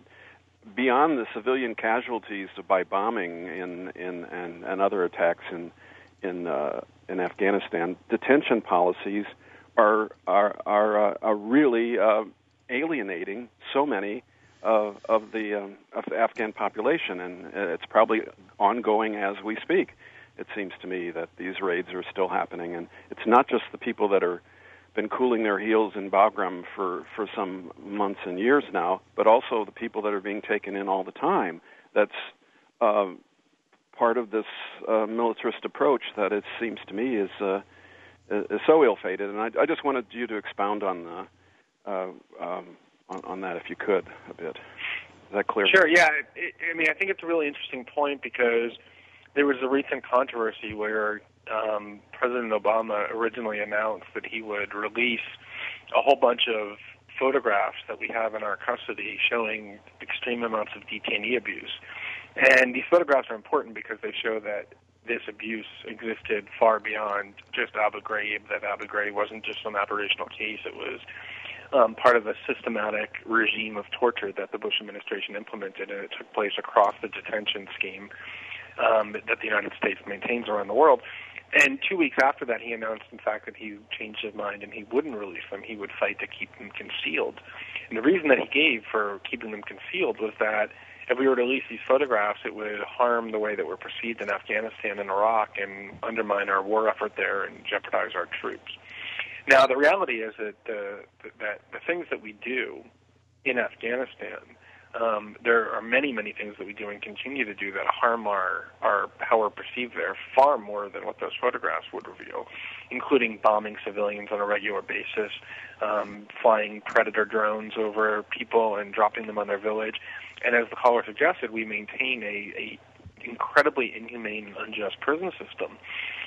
beyond the civilian casualties by bombing in, in and, and other attacks in in uh, in Afghanistan, detention policies are are are, uh, are really uh, alienating so many of of the um, of the Afghan population, and it's probably ongoing as we speak. It seems to me that these raids are still happening, and it's not just the people that are been cooling their heels in Bagram for, for some months and years now, but also the people that are being taken in all the time. That's uh, part of this uh, militarist approach that it seems to me is uh, is so ill-fated. And I, I just wanted you to expound on the, uh, um, on, on that, if you could, a bit. Is that clear? Sure. Yeah. It, I mean, I think it's a really interesting point because there was a recent controversy where um, President Obama originally announced that he would release a whole bunch of photographs that we have in our custody showing extreme amounts of detainee abuse. And these photographs are important because they show that this abuse existed far beyond just Abu Ghraib, that Abu Ghraib wasn't just some aberrational case. It was um, part of a systematic regime of torture that the Bush administration implemented, and it took place across the detention scheme um, that the United States maintains around the world. And two weeks after that, he announced, in fact, that he changed his mind and he wouldn't release them. He would fight to keep them concealed. And the reason that he gave for keeping them concealed was that if we were to release these photographs, it would harm the way that we're perceived in Afghanistan and Iraq and undermine our war effort there and jeopardize our troops. Now, the reality is that the, that the things that we do in Afghanistan, um, there are many, many things that we do and continue to do that harm our, our how we're perceived there far more than what those photographs would reveal, including bombing civilians on a regular basis, um, flying Predator drones over people and dropping them on their village. And as the caller suggested, we maintain a, a incredibly inhumane and unjust prison system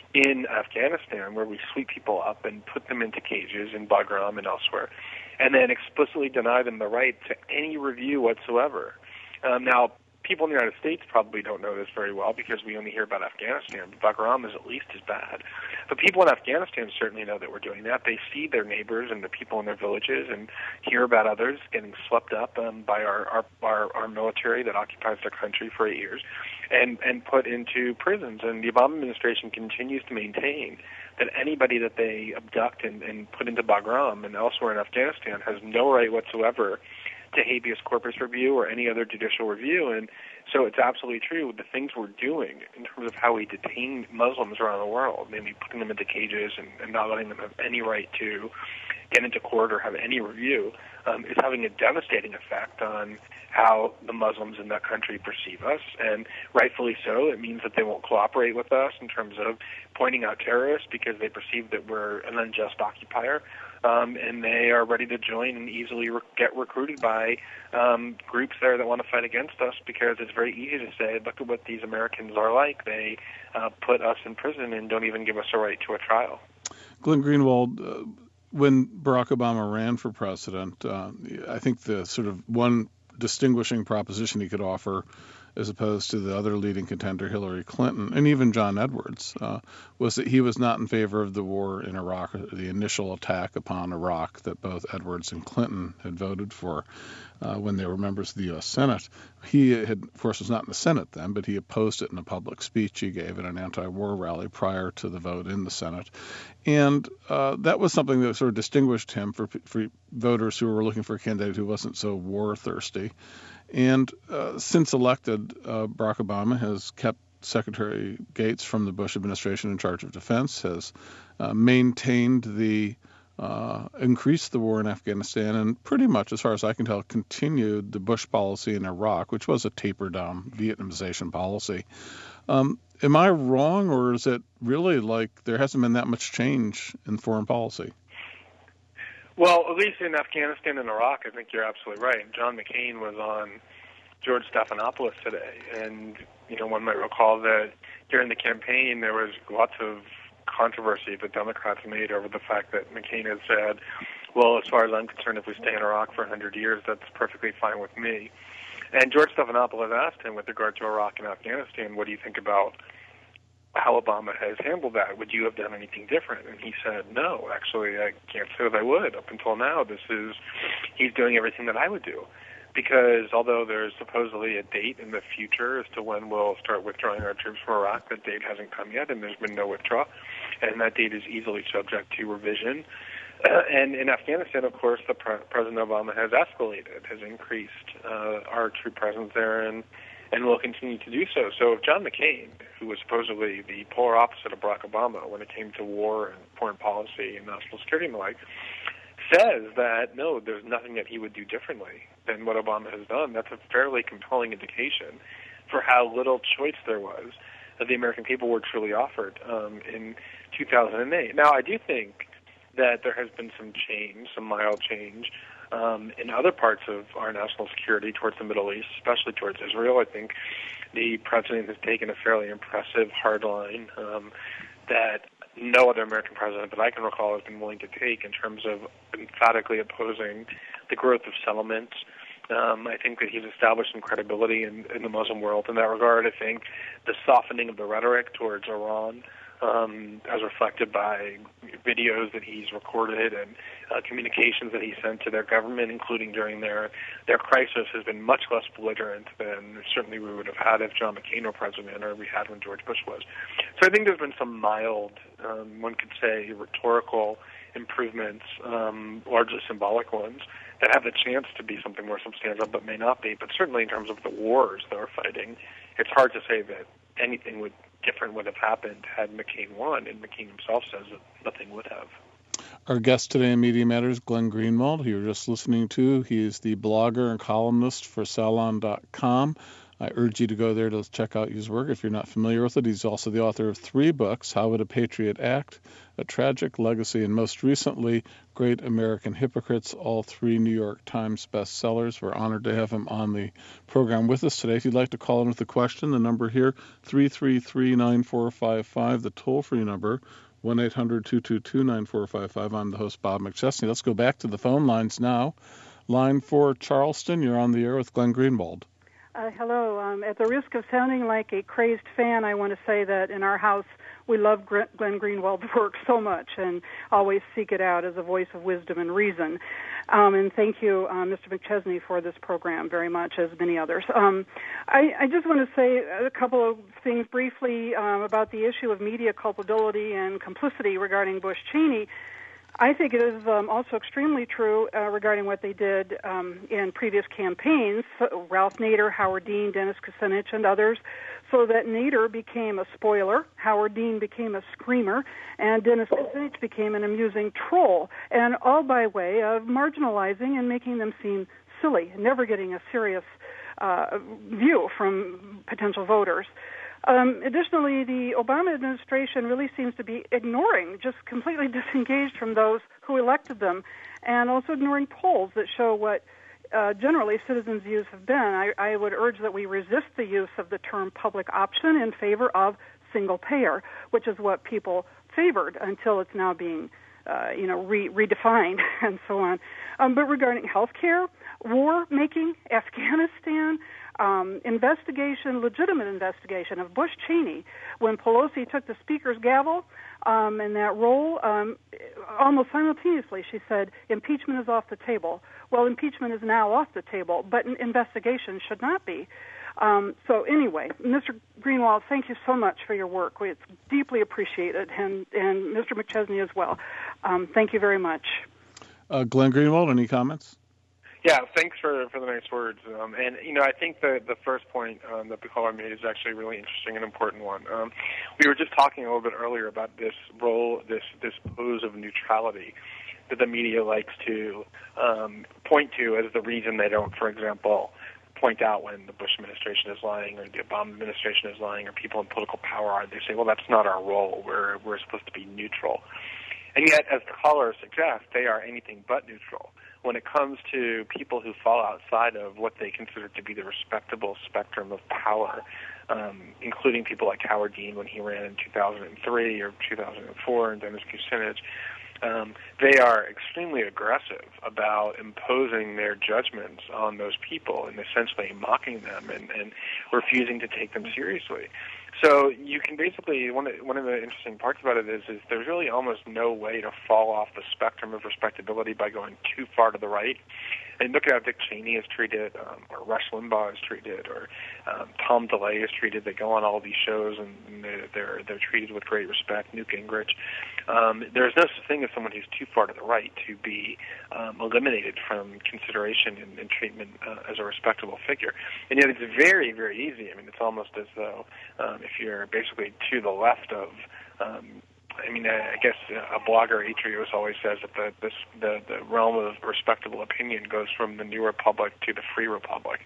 in Afghanistan where we sweep people up and put them into cages in Bagram and elsewhere, and then explicitly deny them the right to any review whatsoever. Um, now, people in the United States probably don't know this very well because we only hear about Afghanistan, but Bagram is at least as bad. But people in Afghanistan certainly know that we're doing that. They see their neighbors and the people in their villages and hear about others getting swept up um, by our, our, our, our military that occupies their country for eight years and, and put into prisons. And the Obama administration continues to maintain that anybody that they abduct and, and put into Bagram and elsewhere in Afghanistan has no right whatsoever to habeas corpus review or any other judicial review. And so it's absolutely true. The things we're doing in terms of how we detain Muslims around the world, maybe putting them into cages and, and not letting them have any right to get into court or have any review, um, is having a devastating effect on how the Muslims in that country perceive us. And rightfully so. It means that they won't cooperate with us in terms of pointing out terrorists because they perceive that we're an unjust occupier. Um, and they are ready to join and easily re- get recruited by um, groups there that want to fight against us because it's very easy to say, look at what these Americans are like. They uh, put us in prison and don't even give us a right to a trial. Glenn Greenwald, uh, when Barack Obama ran for president, uh, I think the sort of one distinguishing proposition he could offer as opposed to the other leading contender, Hillary Clinton, and even John Edwards, uh, was that he was not in favor of the war in Iraq, the initial attack upon Iraq that both Edwards and Clinton had voted for uh, when they were members of the U S Senate. He had, of course, was not in the Senate then, but he opposed it in a public speech he gave at an anti-war rally prior to the vote in the Senate. And uh, that was something that sort of distinguished him for, for voters who were looking for a candidate who wasn't so war-thirsty. And uh, since elected, uh, Barack Obama has kept Secretary Gates from the Bush administration in charge of defense, has uh, maintained the, uh, increased the war in Afghanistan, and pretty much, as far as I can tell, continued the Bush policy in Iraq, which was a taper-down Vietnamization policy. Um, am I wrong, or is it really like there hasn't been that much change in foreign policy? Well, at least in Afghanistan and Iraq, I think you're absolutely right. John McCain was on George Stephanopoulos today, and you know one might recall that during the campaign there was lots of controversy that Democrats made over the fact that McCain had said, well, as far as I'm concerned, if we stay in Iraq for one hundred years, that's perfectly fine with me. And George Stephanopoulos asked him with regard to Iraq and Afghanistan, what do you think about how Obama has handled that? Would you have done anything different? And he said, no, actually, I can't say that I would. Up until now, this is, he's doing everything that I would do. because although there's supposedly a date in the future as to when we'll start withdrawing our troops from Iraq, that date hasn't come yet, and there's been no withdrawal, and that date is easily subject to revision. Uh, and in Afghanistan, of course, the pre- President Obama has escalated, has increased uh, our troop presence there, and, and will continue to do so. So if John McCain, who was supposedly the polar opposite of Barack Obama when it came to war and foreign policy and national security and the like, says that, no, there's nothing that he would do differently than what Obama has done, that's a fairly compelling indication for how little choice there was that the American people were truly offered um, in two thousand eight. Now, I do think that there has been some change, some mild change, um, in other parts of our national security towards the Middle East, especially towards Israel. I think the president has taken a fairly impressive hard line um, that no other American president that I can recall has been willing to take in terms of emphatically opposing the growth of settlements. Um, I think that he's established some credibility in, in the Muslim world in that regard. I think the softening of the rhetoric towards Iran, um, as reflected by videos that he's recorded and uh, communications that he sent to their government, including during their, their crisis, has been much less belligerent than certainly we would have had if John McCain were president or we had when George Bush was. So I think there's been some mild, um, one could say, rhetorical improvements, um, largely symbolic ones, that have the chance to be something more substantial but may not be. But certainly in terms of the wars that we're fighting, it's hard to say that anything would different would have happened had McCain won, and McCain himself says that nothing would have. Our guest today in Media Matters, Glenn Greenwald, who you're just listening to. He is the blogger and columnist for Salon dot com. I urge you to go there to check out his work if you're not familiar with it. He's also the author of three books, How Would a Patriot Act?, A Tragic Legacy, and most recently, Great American Hypocrites, all three New York Times bestsellers. We're honored to have him on the program with us today. If you'd like to call in with a question, the number here, three three three, nine four five five, the toll-free number, one eight hundred, two two two, nine four five five. I'm the host, Bob McChesney. Let's go back to the phone lines now. Line for Charleston, you're on the air with Glenn Greenwald. Uh, hello. Um, at the risk of sounding like a crazed fan, I want to say that in our house we love Glenn Greenwald's work so much and always seek it out as a voice of wisdom and reason. Um, and thank you, uh, Mister McChesney, for this program very much, as many others. Um, I, I just want to say a couple of things briefly um, about the issue of media culpability and complicity regarding Bush-Cheney. I think it is um, also extremely true uh, regarding what they did um, in previous campaigns, Ralph Nader, Howard Dean, Dennis Kucinich, and others, so that Nader became a spoiler, Howard Dean became a screamer, and Dennis Kucinich became an amusing troll, and all by way of marginalizing and making them seem silly, never getting a serious uh, view from potential voters. Um, additionally, the Obama administration really seems to be ignoring, just completely disengaged from those who elected them, and also ignoring polls that show what uh, generally citizens' views have been. I, I would urge that we resist the use of the term public option in favor of single payer, which is what people favored until it's now being uh, you know, re- redefined and so on. Um, but regarding health care, war making, Afghanistan, Um, investigation, legitimate investigation of Bush-Cheney, when Pelosi took the Speaker's gavel um, in that role, um, almost simultaneously she said, impeachment is off the table. Well, impeachment is now off the table, but an investigation should not be. Um, so anyway, Mister Greenwald, thank you so much for your work. It's deeply appreciated, and, and Mister McChesney as well. Um, thank you very much. Uh, Glenn Greenwald, any comments? Yeah, thanks for, for the nice words. Um, and, you know, I think the, the first point um, that the caller made is actually a really interesting and important one. Um, we were just talking a little bit earlier about this role, this, this pose of neutrality that the media likes to um, point to as the reason they don't, for example, point out when the Bush administration is lying or the Obama administration is lying or people in political power are. They say, well, that's not our role. We're, we're supposed to be neutral. And yet, as the caller suggests, they are anything but neutral when it comes to people who fall outside of what they consider to be the respectable spectrum of power, um, including people like Howard Dean when he ran in two thousand three or two thousand four, and Dennis Kucinich. Um, they are extremely aggressive about imposing their judgments on those people and essentially mocking them and, and refusing to take them seriously. So you can basically, one of, one of the interesting parts about it is, is there's really almost no way to fall off the spectrum of respectability by going too far to the right. And look at how Dick Cheney is treated, um, or Rush Limbaugh is treated, or um, Tom DeLay is treated. They go on all these shows and, and they're, they're they're treated with great respect. Newt Gingrich. Um, there's no such thing as someone who's too far to the right to be um, eliminated from consideration and, and treatment uh, as a respectable figure. And yet, it's very, very easy. I mean, it's almost as though um, if you're basically to the left of um, I mean, I guess a blogger, Atrios, always says that the, this, the the realm of respectable opinion goes from the New Republic to the Free Republic.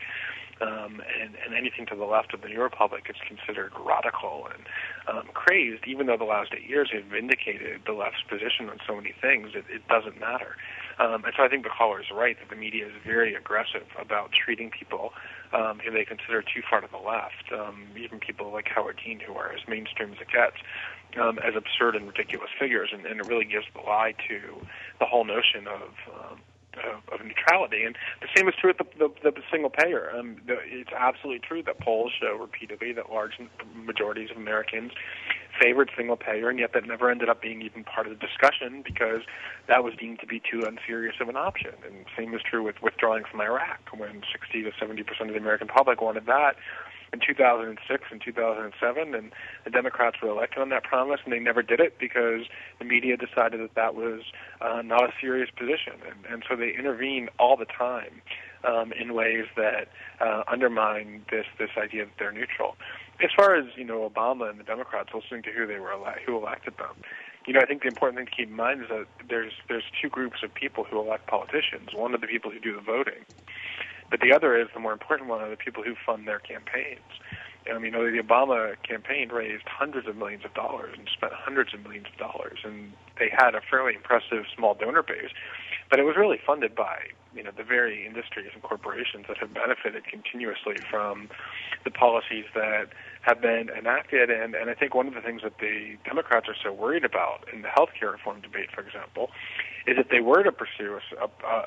Um, and, and anything to the left of the New Republic is considered radical and um, crazed, even though the last eight years have vindicated the left's position on so many things, it, it doesn't matter. Um, and so I think the caller is right that the media is very aggressive about treating people um, who they consider too far to the left, um, even people like Howard Dean, who are as mainstream as it gets, um, as absurd and ridiculous figures, and, and it really gives the lie to the whole notion of um, Of, of neutrality. And the same is true with the, the, the single payer. Um, the, it's absolutely true that polls show repeatedly that large majorities of Americans favored single payer, and yet that never ended up being even part of the discussion because that was deemed to be too unserious of an option. And the same is true with withdrawing from Iraq, when sixty to seventy percent of the American public wanted that in two thousand six and two thousand seven, and the Democrats were elected on that promise, and they never did it because the media decided that that was uh, not a serious position, and, and so they intervene all the time um, in ways that uh, undermine this this idea that they're neutral. As far as you know, Obama and the Democrats, listening to who they were ele- who elected them, you know, I think the important thing to keep in mind is that there's there's two groups of people who elect politicians. One are the people who do the voting, but the other is the more important one are the people who fund their campaigns. I mean, you know, the Obama campaign raised hundreds of millions of dollars and spent hundreds of millions of dollars, and they had a fairly impressive small donor base. But it was really funded by, you know, the very industries and corporations that have benefited continuously from the policies that have been enacted. And, and I think one of the things that the Democrats are so worried about in the health care reform debate, for example, is if they were to pursue a, a,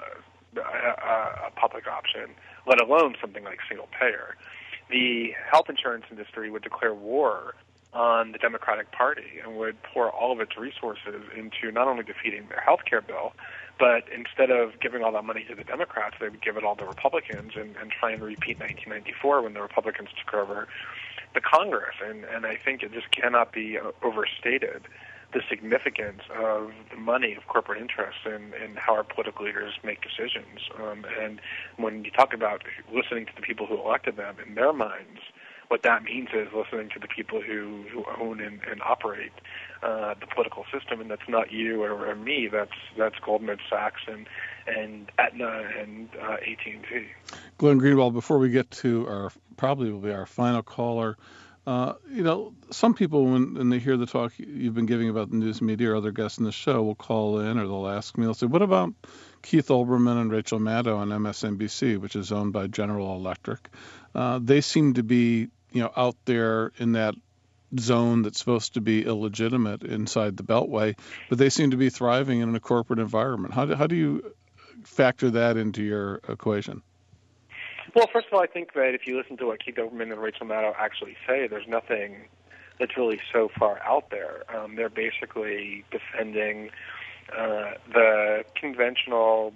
a, a public option, let alone something like single payer, the health insurance industry would declare war on the Democratic Party and would pour all of its resources into not only defeating their health care bill, but instead of giving all that money to the Democrats, they would give it all to Republicans and, and try and repeat nineteen ninety-four when the Republicans took over the Congress. And, and I think it just cannot be overstated the significance of the money of corporate interests and, and how our political leaders make decisions. Um, and when you talk about listening to the people who elected them, in their minds, what that means is listening to the people who, who own and, and operate uh, the political system, and that's not you or, or me. That's that's Goldman Sachs and and Aetna and uh, A T and T. Glenn Greenwald, before we get to our probably will be our final caller, uh, you know, some people when, when they hear the talk you've been giving about the news media or other guests in the show will call in or they'll ask me, they'll say, what about Keith Olbermann and Rachel Maddow on M S N B C, which is owned by General Electric? Uh, they seem to be, you know, out there in that zone that's supposed to be illegitimate inside the Beltway, but they seem to be thriving in a corporate environment. How do, how do you factor that into your equation? Well, first of all, I think that if you listen to what Keith Olbermann and Rachel Maddow actually say, there's nothing that's really so far out there. Um, they're basically defending uh, the conventional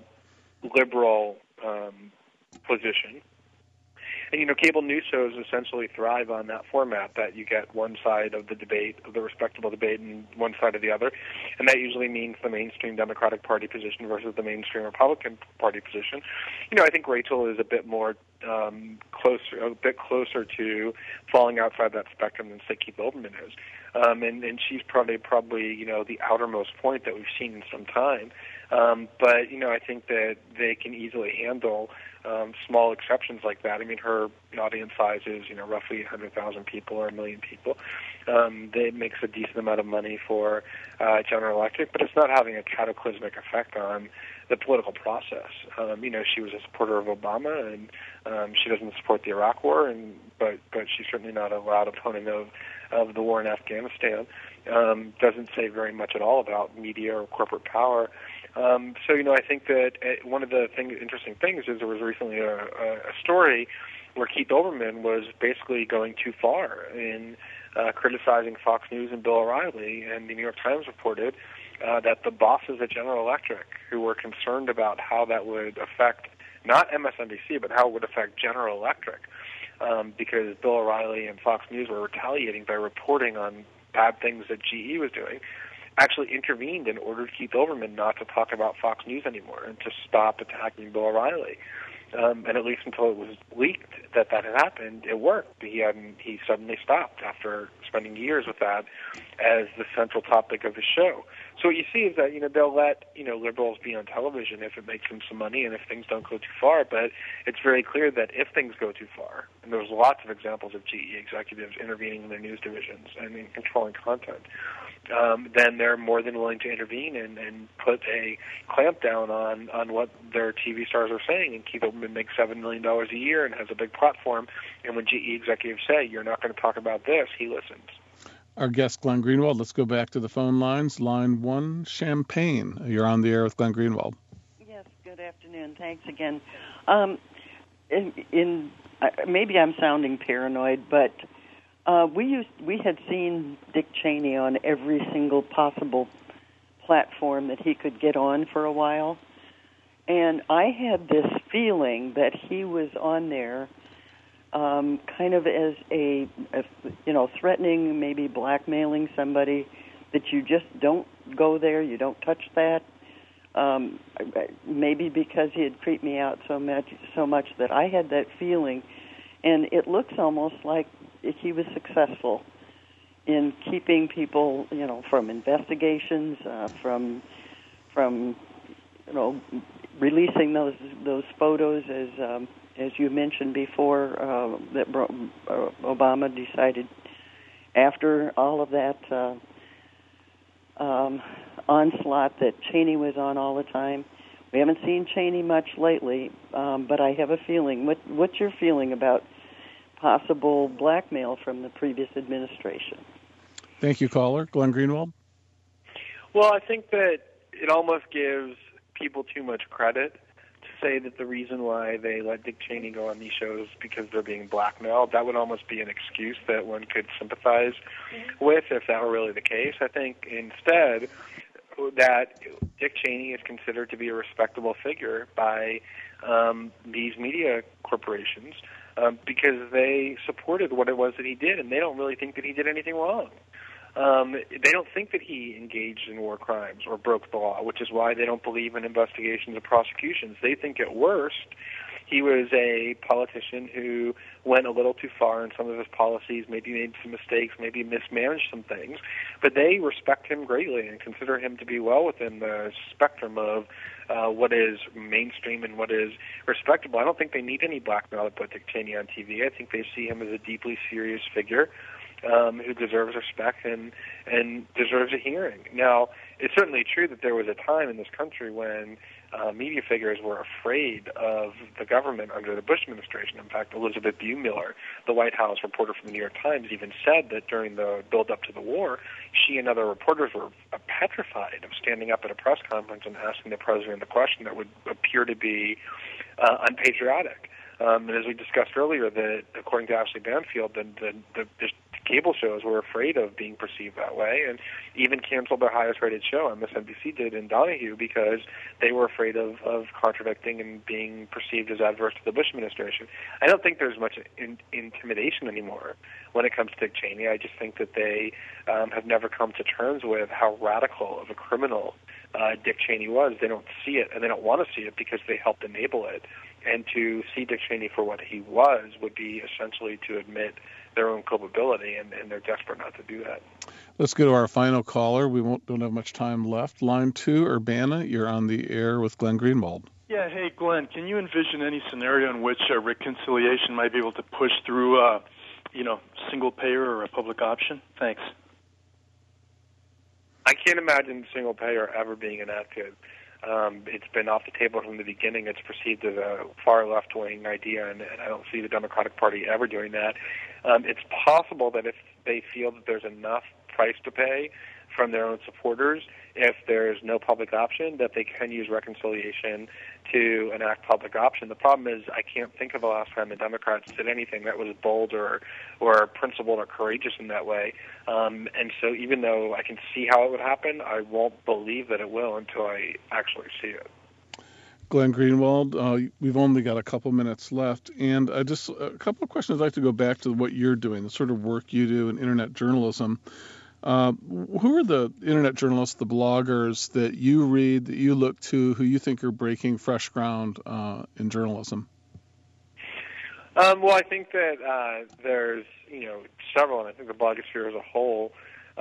liberal um, position. And, you know, cable news shows essentially thrive on that format, that you get one side of the debate, of the respectable debate, and one side of the other. And that usually means the mainstream Democratic Party position versus the mainstream Republican Party position. You know, I think Rachel is a bit more um, closer, a bit closer to falling outside that spectrum than, say, Keith Olbermann is. Um, and, and she's probably, probably, you know, the outermost point that we've seen in some time. Um, but, you know, I think that they can easily handle um, small exceptions like that. I mean, her audience size is, you know, roughly one hundred thousand people or a million people. Um, it makes a decent amount of money for uh, General Electric, but it's not having a cataclysmic effect on the political process. Um, you know, she was a supporter of Obama, and um, she doesn't support the Iraq War, and but but she's certainly not a loud opponent of, of the war in Afghanistan. Um, doesn't say very much at all about media or corporate power. Um, so, you know, I think that one of the thing, interesting things is there was recently a, a story where Keith Olbermann was basically going too far in uh, criticizing Fox News and Bill O'Reilly, and the New York Times reported uh, that the bosses at General Electric, who were concerned about how that would affect not M S N B C, but how it would affect General Electric, um, because Bill O'Reilly and Fox News were retaliating by reporting on bad things that G E was doing, actually intervened and ordered Keith Olbermann not to talk about Fox News anymore and to stop attacking Bill O'Reilly. Um, and at least until it was leaked that that had happened, it worked. He hadn't. He suddenly stopped after spending years with that as the central topic of his show. So what you see is that, you know, they'll let, you know, liberals be on television if it makes them some money and if things don't go too far. But it's very clear that if things go too far, and there's lots of examples of G E executives intervening in their news divisions and in controlling content, um, then they're more than willing to intervene and, and put a clamp down on, on what their T V stars are saying. And Keith Olbermann makes seven million dollars a year and has a big platform. And when G E executives say, you're not going to talk about this, he listens. Our guest, Glenn Greenwald. Let's go back to the phone lines. Line one, Champaign. You're on the air with Glenn Greenwald. Yes, good afternoon. Thanks again. Um, in, in uh, maybe I'm sounding paranoid, but uh, we used we had seen Dick Cheney on every single possible platform that he could get on for a while, and I had this feeling that he was on there Um, kind of as a, a, you know, threatening, maybe blackmailing somebody, that you just don't go there, you don't touch that. Um, maybe because he had creeped me out so much, so much that I had that feeling, and it looks almost like he was successful in keeping people, you know, from investigations, uh, from, from, you know, releasing those those photos as. Um, As you mentioned before, uh, that Obama decided after all of that uh, um, onslaught that Cheney was on all the time. We haven't seen Cheney much lately, um, but I have a feeling. What, what's your feeling about possible blackmail from the previous administration? Thank you, caller. Glenn Greenwald? Well, I think that it almost gives people too much credit say that the reason why they let Dick Cheney go on these shows is because they're being blackmailed. That would almost be an excuse that one could sympathize with if that were really the case. I think instead that Dick Cheney is considered to be a respectable figure by um, these media corporations um, because they supported what it was that he did, and they don't really think that he did anything wrong. Um, they don't think that he engaged in war crimes or broke the law, which is why they don't believe in investigations or prosecutions. They think at worst he was a politician who went a little too far in some of his policies, maybe made some mistakes, maybe mismanaged some things. But they respect him greatly and consider him to be well within the spectrum of uh, what is mainstream and what is respectable. I don't think they need any blackmail to put Dick Cheney on T V. I think they see him as a deeply serious figure Um, who deserves respect and and deserves a hearing. Now, it's certainly true that there was a time in this country when uh, media figures were afraid of the government under the Bush administration. In fact, Elizabeth Buehmiller, the White House reporter from the New York Times, even said that during the build-up to the war, she and other reporters were petrified of standing up at a press conference and asking the president a question that would appear to be uh, unpatriotic. Um, and as we discussed earlier, that according to Ashley Banfield, the, the, the, the cable shows were afraid of being perceived that way, and even canceled their highest-rated show, M S N B C did in Donahue, because they were afraid of, of contradicting and being perceived as adverse to the Bush administration. I don't think there's much in, intimidation anymore when it comes to Dick Cheney. I just think that they um, have never come to terms with how radical of a criminal uh, Dick Cheney was. They don't see it, and they don't want to see it because they helped enable it. And to see Dick Cheney for what he was would be essentially to admit their own culpability, and, and they're desperate not to do that. Let's go to our final caller. We won't don't have much time left. Line two, Urbana, you're on the air with Glenn Greenwald. Yeah, hey, Glenn, can you envision any scenario in which uh, reconciliation might be able to push through, uh, you know, single payer or a public option? Thanks. I can't imagine single payer ever being enacted. Um, it's been off the table from the beginning. It's perceived as a far left-wing idea, and, and I don't see the Democratic Party ever doing that. Um, it's possible that if they feel that there's enough price to pay from their own supporters, if there's no public option, that they can use reconciliation to enact public option. The problem is I can't think of the last time the Democrats did anything that was bold or, or principled or courageous in that way. Um, and so even though I can see how it would happen, I won't believe that it will until I actually see it. Glenn Greenwald, uh, we've only got a couple minutes left, and I just a couple of questions. I'd like to go back to what you're doing, the sort of work you do in internet journalism. Uh, who are the internet journalists, the bloggers that you read, that you look to, who you think are breaking fresh ground uh, in journalism? Um, well, I think that uh, there's, you know, several, and I think the blogosphere as a whole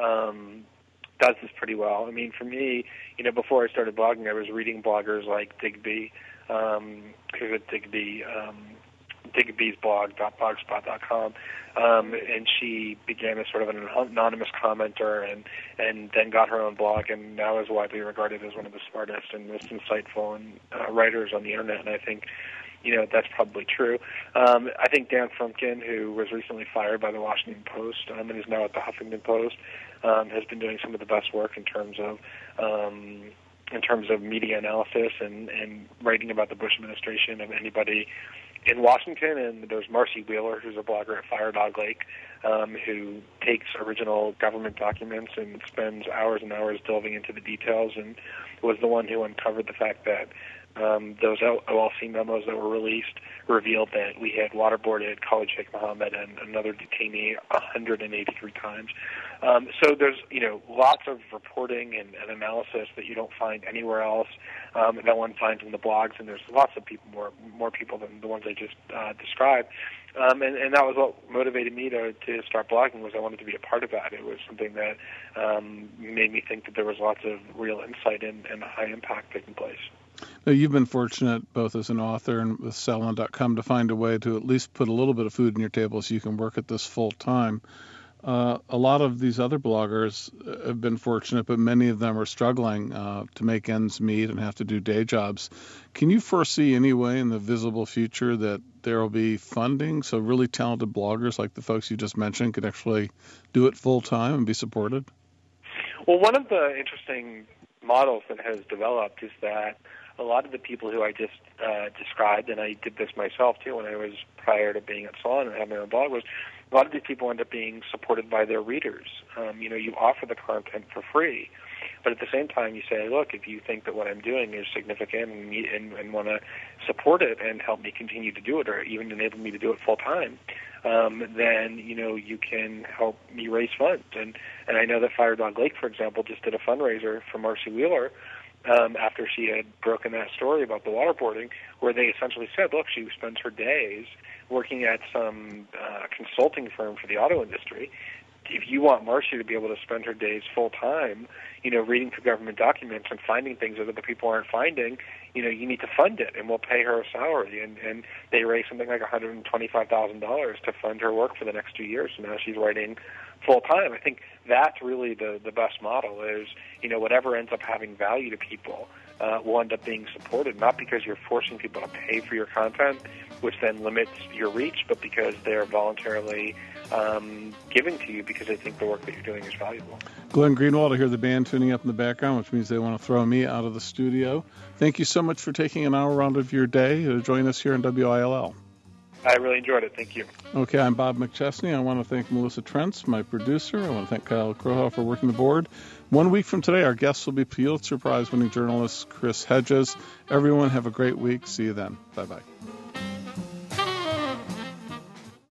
um, does this pretty well. I mean, for me, you know, before I started blogging, I was reading bloggers like Digby, um, who's at Digby, um, Digby's blog, blogspot dot com, um, and she began as sort of an anonymous commenter and, and then got her own blog, and now is widely regarded as one of the smartest and most insightful and, uh, writers on the internet, and I think, you know, that's probably true. Um, I think Dan Frumkin, who was recently fired by the Washington Post um, and is now at the Huffington Post, um, has been doing some of the best work in terms of um, in terms of media analysis and, and writing about the Bush administration of anybody in Washington. And there's Marcy Wheeler, who's a blogger at Fire Dog Lake, um, who takes original government documents and spends hours and hours delving into the details, and was the one who uncovered the fact that Um, those O L C memos that were released revealed that we had waterboarded Khalid Sheikh Mohammed and another detainee one hundred eighty-three times. Um, so there's, you know, lots of reporting and, and analysis that you don't find anywhere else, um, that one finds in the blogs, and there's lots of people, more more people than the ones I just uh, described. Um, and, and that was what motivated me to, to start blogging, was I wanted to be a part of that. It was something that um, made me think that there was lots of real insight and, and high impact taking place. Now, you've been fortunate, both as an author and with Salon dot com, to find a way to at least put a little bit of food on your table so you can work at this full time. Uh, a lot of these other bloggers have been fortunate, but many of them are struggling uh, to make ends meet and have to do day jobs. Can you foresee any way in the visible future that there will be funding so really talented bloggers like the folks you just mentioned could actually do it full time and be supported? Well, one of the interesting models that has developed is that a lot of the people who I just uh, described, and I did this myself too when I was prior to being at Salon and having my own blog, was a lot of these people end up being supported by their readers. Um, you know, you offer the content for free, but at the same time you say, look, if you think that what I'm doing is significant and, and, and want to support it and help me continue to do it, or even enable me to do it full time, um, then, you know, you can help me raise funds. And, and I know that Fire Dog Lake, for example, just did a fundraiser for Marcy Wheeler, Um, after she had broken that story about the waterboarding, where they essentially said, look, she spends her days working at some uh, consulting firm for the auto industry. If you want Marcy to be able to spend her days full time, you know, reading through government documents and finding things that other people aren't finding, you know, you need to fund it, and we'll pay her a salary. And, and they raised something like one hundred twenty-five thousand dollars to fund her work for the next two years. So now she's writing full time. I think that's really the, the best model is, you know, whatever ends up having value to people uh, will end up being supported, not because you're forcing people to pay for your content, which then limits your reach, but because they're voluntarily um, giving to you because they think the work that you're doing is valuable. Glenn Greenwald, I hear the band tuning up in the background, which means they want to throw me out of the studio. Thank you so much for taking an hour out of your day to join us here on W I L L. I really enjoyed it. Thank you. Okay, I'm Bob McChesney. I want to thank Melissa Trentz, my producer. I want to thank Kyle Crohoff for working the board. One week from today, our guests will be Pulitzer Prize-winning journalist Chris Hedges. Everyone have a great week. See you then. Bye-bye.